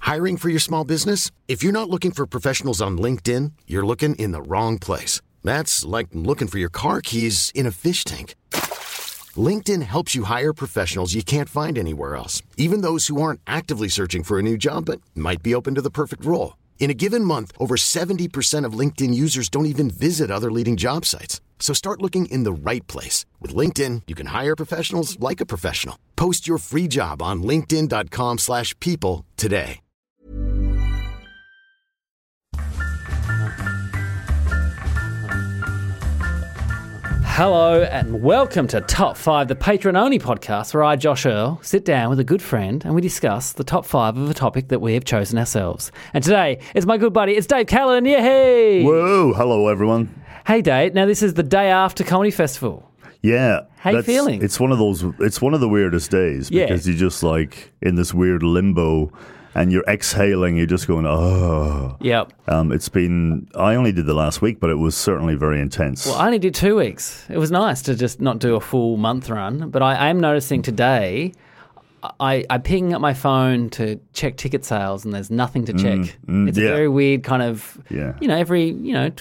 Hiring for your small business? If you're not looking for professionals on LinkedIn, you're looking in the wrong place. That's like looking for your car keys in a fish tank. LinkedIn helps you hire professionals you can't find anywhere else, even those who aren't actively searching for a new job but might be open to the perfect role. In a given month, over 70% of LinkedIn users don't even visit other leading job sites. So start looking in the right place. With LinkedIn, you can hire professionals like a professional. Post your free job on linkedin.com/people today. Hello and welcome to Top 5, the Patreon-only podcast where I, Josh Earl, sit down with a good friend and we discuss the top 5 of a topic that we have chosen ourselves. And today, it's my good buddy, it's Dave Callan, yay! Whoa, hello everyone. Hey Dave, now this is the day after Comedy Festival. Yeah. How you feeling? It's one of the weirdest days because you're just like in this weird limbo and you're exhaling, you're just going, oh. Yep. I only did the last week, but it was certainly very intense. Well, I only did 2 weeks. It was nice to just not do a full month run, but I am noticing today, I ping up my phone to check ticket sales and there's nothing to check. It's a very weird kind of, every,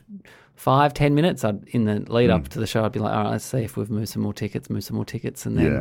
5-10 minutes in the lead up to the show, I'd be like, all right, let's see if we've moved some more tickets. And then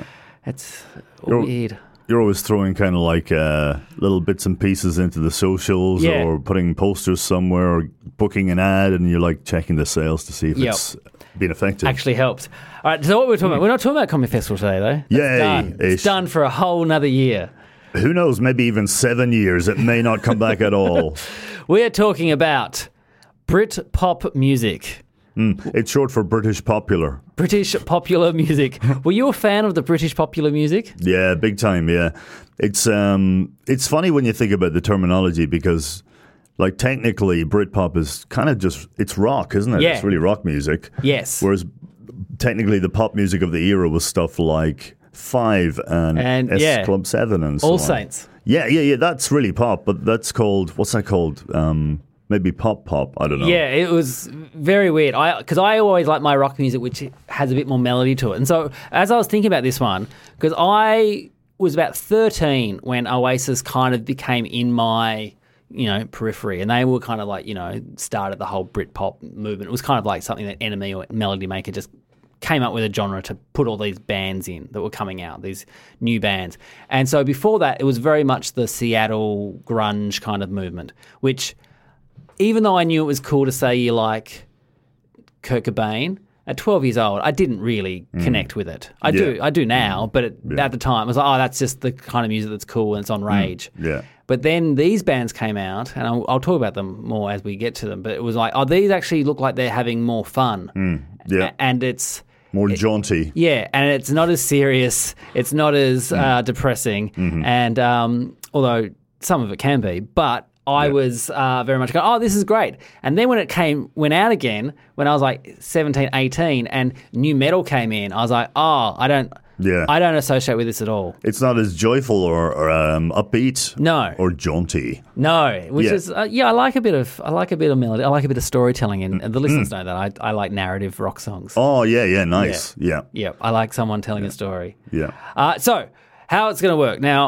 it's weird. You're always throwing kind of like little bits and pieces into the socials or putting posters somewhere or booking an ad and you're like checking the sales to see if it's been effective. Actually helped. All right, so what we're talking about, we're not talking about Comedy Festival today though. It's done for a whole nother year. Who knows, maybe even 7 years. It may not come back at all. We're talking about Brit pop music. It's short for British popular. British popular music. Were you a fan of the British popular music? Yeah, big time, yeah. It's funny when you think about the terminology because, like, technically Britpop is kind of just, it's rock, isn't it? Yeah. It's really rock music. Yes. Whereas technically the pop music of the era was stuff like Five and S Club 7 and so All on. Saints. Yeah, that's really pop, but that's called, what's that called? Maybe pop, I don't know. Yeah, it was very weird. Because I always like my rock music, which has a bit more melody to it. And so as I was thinking about this one, because I was about 13 when Oasis kind of became in my, periphery. And they were kind of like, started the whole Britpop movement. It was kind of like something that Enemy or Melody Maker just came up with a genre to put all these bands in that were coming out, these new bands. And so before that, it was very much the Seattle grunge kind of movement, which... Even though I knew it was cool to say you like Kurt Cobain, at 12 years old, I didn't really connect with it. I do now, but at the time, I was like, that's just the kind of music that's cool and it's on Rage. Yeah. But then these bands came out, and I'll talk about them more as we get to them, but it was like, these actually look like they're having more fun. And it's... More jaunty. Yeah, and it's not as serious. It's not as depressing. And although some of it can be, but... I was very much going, this is great. And then when it went out again, when I was like 17, 18, and new metal came in, I was like, I don't associate with this at all. It's not as joyful or upbeat. No. Or jaunty. No, which is I like a bit of melody. I like a bit of storytelling, and the listeners know that I like narrative rock songs. Oh yeah, nice. Yeah. I like someone telling a story. Yeah. So how it's going to work now?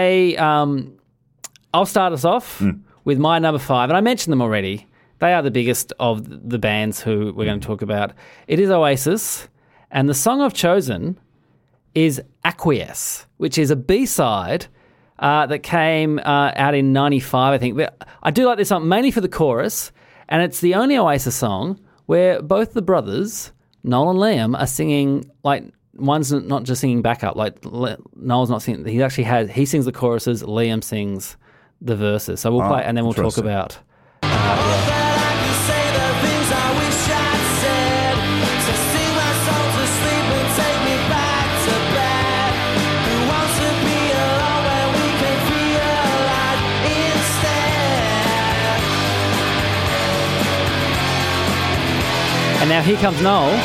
I'll start us off with my number 5, and I mentioned them already. They are the biggest of the bands who we're going to talk about. It is Oasis, and the song I've chosen is Acquiesce, which is a B-side that came out in 95, I think. But I do like this song, mainly for the chorus, and it's the only Oasis song where both the brothers, Noel and Liam, are singing, like, one's not just singing backup, like Noel's not singing, he sings the choruses, Liam sings the verses. So we'll play, and then we'll talk about. And now here comes Noel.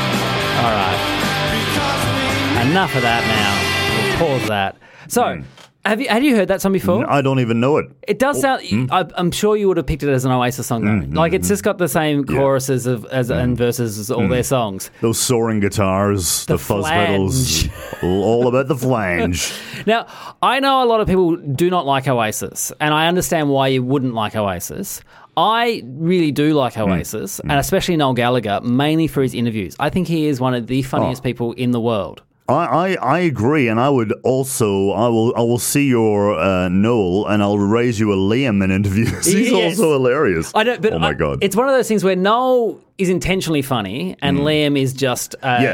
Enough of that now. We'll pause that. So, Had you heard that song before? I don't even know it. It does sound. I'm sure you would have picked it as an Oasis song, though. Like it's just got the same choruses and verses as all their songs. Those soaring guitars, the fuzz pedals, all about the flange. Now, I know a lot of people do not like Oasis, and I understand why you wouldn't like Oasis. I really do like Oasis, and especially Noel Gallagher, mainly for his interviews. I think he is one of the funniest people in the world. I agree, and I would also I will see your Noel, and I'll raise you a Liam in interviews. He's also hilarious. I know, but oh my god, it's one of those things where Noel is intentionally funny, and Liam is just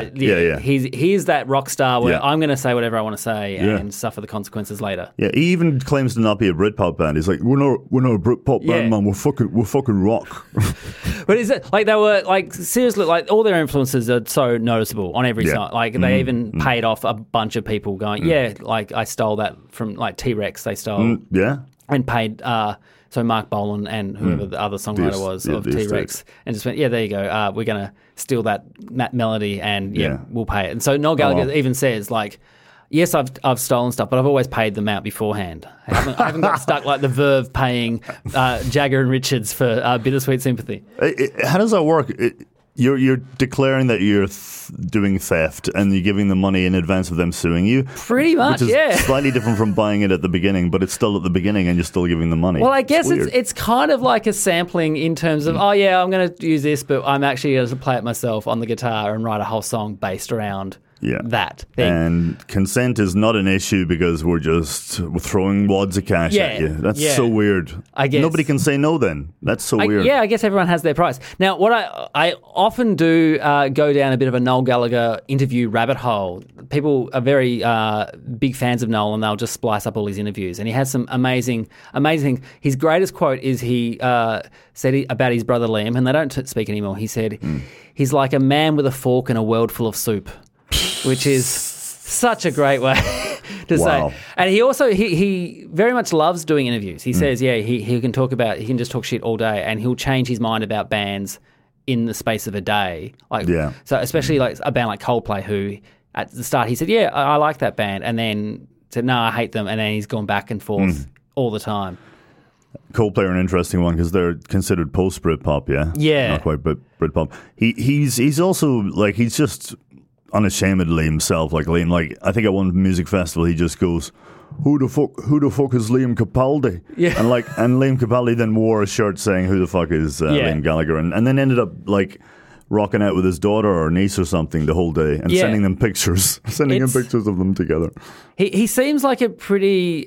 He's that rock star where I'm going to say whatever I want to say and suffer the consequences later. Yeah, he even claims to not be a Britpop band. He's like, we're not a Britpop band, man. We're fucking rock. But is it like they were like seriously like all their influences are so noticeable on every song. Like they even paid off a bunch of people going, like I stole that from like T-Rex. They stole and paid. So Mark Bolan and whoever the other songwriter was of T-Rex, and just went, there you go. We're going to steal that melody, and we'll pay it. And so Noel Gallagher even says like, yes, I've stolen stuff, but I've always paid them out beforehand. I haven't got stuck like the Verve paying Jagger and Richards for Bittersweet Sympathy. How does that work? You're declaring that you're doing theft and you're giving them money in advance of them suing you? Pretty much, which is slightly different from buying it at the beginning, but it's still at the beginning and you're still giving them money. Well, I guess it's kind of like a sampling in terms of, I'm going to use this, but I'm actually going to play it myself on the guitar and write a whole song based around that thing. And consent is not an issue because we're throwing wads of cash at you. That's so weird. I guess nobody can say no then. That's so weird. Yeah, I guess everyone has their price. Now, what I often do go down a bit of a Noel Gallagher interview rabbit hole. People are very big fans of Noel, and they'll just splice up all his interviews. And he has some amazing things. His greatest quote is he said about his brother Liam, and they don't speak anymore. He said, he's like a man with a fork in a world full of soup. Which is such a great way to say. And he also he very much loves doing interviews. He says, he can just talk shit all day, and he'll change his mind about bands in the space of a day. So especially like a band like Coldplay, who at the start he said, I like that band, and then said, no, I hate them, and then he's gone back and forth all the time. Coldplay are an interesting one because they're considered post Britpop, not quite Britpop. He's also like he's just unashamedly himself, like Liam. Like I think at one music festival, he just goes, "Who the fuck is Liam Capaldi?" Yeah, and Liam Capaldi then wore a shirt saying, "Who the fuck is Liam Gallagher?" and then ended up like rocking out with his daughter or niece or something the whole day and sending him pictures of them together. He seems like a pretty.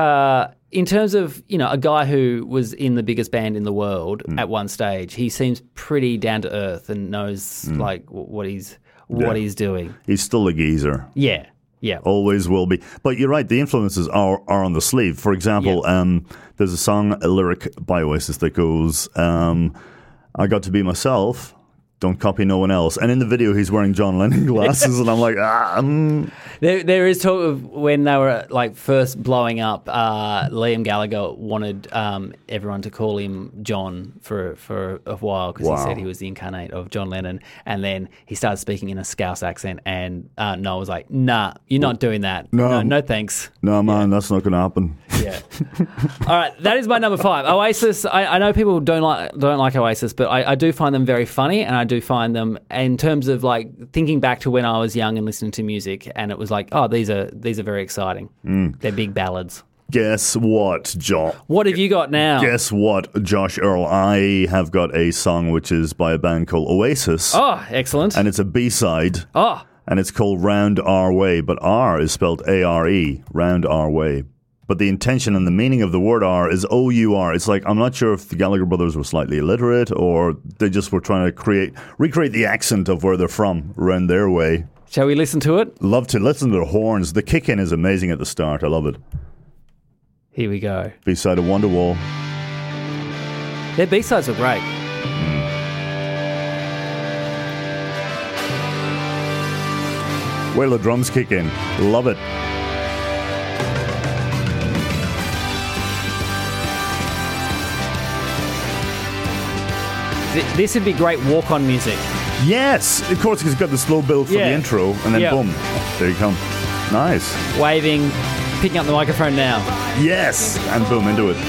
In terms of, a guy who was in the biggest band in the world at one stage, he seems pretty down to earth and knows like what he's doing. He's still a geezer. Yeah. Always will be. But you're right, the influences are on the sleeve. For example, there's a lyric by Oasis that goes, I got to be myself, don't copy no one else. And in the video, he's wearing John Lennon glasses, and I'm like, There is talk of when they were like first blowing up, Liam Gallagher wanted everyone to call him John for a while because he said he was the incarnate of John Lennon. And then he started speaking in a Scouse accent, and Noel was like, nah, you're not doing that. No thanks. No, man, that's not going to happen. Yeah. All right, that is my number 5. Oasis. I know people don't like Oasis, but I do find them very funny, and I do find them in terms of like thinking back to when I was young and listening to music, and it was like, these are very exciting. They're big ballads. Guess what, John? What have you got now? Guess what, Josh Earl? I have got a song which is by a band called Oasis. Oh, excellent. And it's a B-side. Oh. And it's called Round Our Way, but R is spelled A-R-E, Round Our Way. But the intention and the meaning of the word R is O-U-R. It's like, I'm not sure if the Gallagher brothers were slightly illiterate or they just were trying to recreate the accent of where they're from, around their way. Shall we listen to it? Love to listen to the horns. The kick-in is amazing at the start. I love it. Here we go. B-side of Wonderwall. Their B-sides are great. Where the drums kick in. Love it. This would be great walk-on music. Yes, of course, it's got the slow build for the intro, and then boom, there you come. Nice. Waving. picking up the microphone now. Yes, and boom, into it.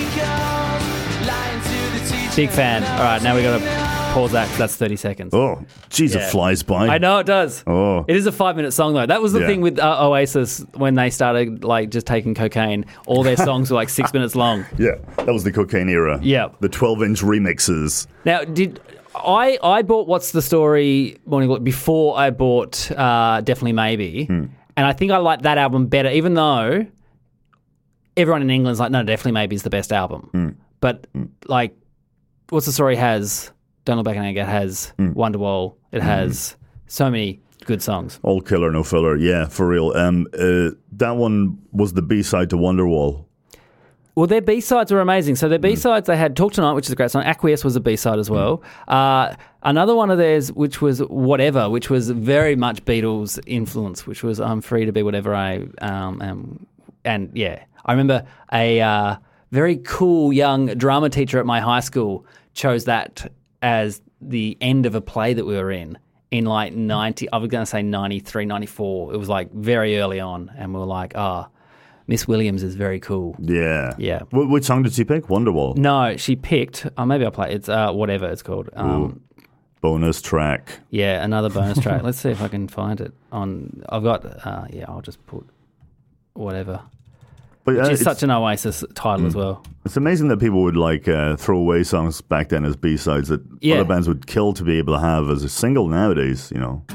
Big fan. All right, now we got to pause that because that's 30 seconds. Oh, jeez, It flies by. I know it does. Oh, it is a 5-minute song though. That was the thing with Oasis when they started like just taking cocaine. All their songs were like 6 minutes long. Yeah, that was the cocaine era. Yeah, the 12-inch remixes. Now, I bought What's the Story Morning Glory before I bought Definitely Maybe, and I think I like that album better, even though everyone in England's like, no, Definitely Maybe is the best album. But like, What's the Story has Don't Look Back in Anger, has Wonderwall, it has so many good songs. All killer, no filler. Yeah, for real. That one was the B-side to Wonderwall. Well, their B-sides were amazing. So their B-sides, they had Talk Tonight, which is a great song. Acquiesce was a B-side as well. Another one of theirs, which was Whatever, which was very much Beatles influence, which was I'm free to be whatever I am. And yeah, I remember a very cool young drama teacher at my high school chose that as the end of a play that we were in like 90, I was going to say 93, 94. It was like very early on. And we were like, Miss Williams is very cool. Yeah. Yeah. Which song did she pick? Wonderwall? No, she picked, maybe I'll play it. It's Whatever it's called. Bonus track. Yeah, another bonus track. Let's see if I can find it I've got, I'll just put Whatever. But, which is such an Oasis title as well. It's amazing that people would like throw away songs back then as B-sides that other bands would kill to be able to have as a single nowadays, you know.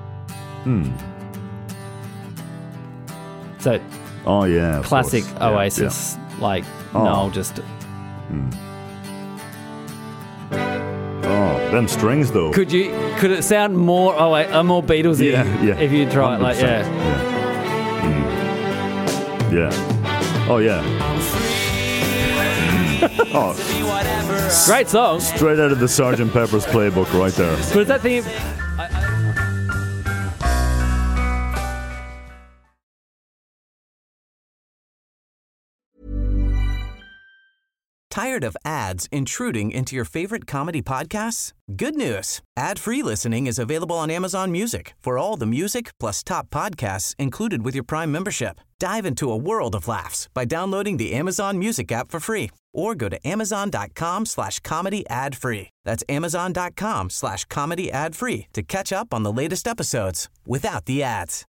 So, oh yeah, classic Oasis, like Noel just. Oh, them strings though. Could it sound more more Beatlesy? Yeah. If you try it, like yeah. Oh yeah. Great song. Straight out of the Sgt. Pepper's playbook, right there. But that thing. Tired of ads intruding into your favorite comedy podcasts? Good news. Ad-free listening is available on Amazon Music for all the music plus top podcasts included with your Prime membership. Dive into a world of laughs by downloading the Amazon Music app for free or go to amazon.com/comedy ad-free. That's amazon.com/comedy ad-free to catch up on the latest episodes without the ads.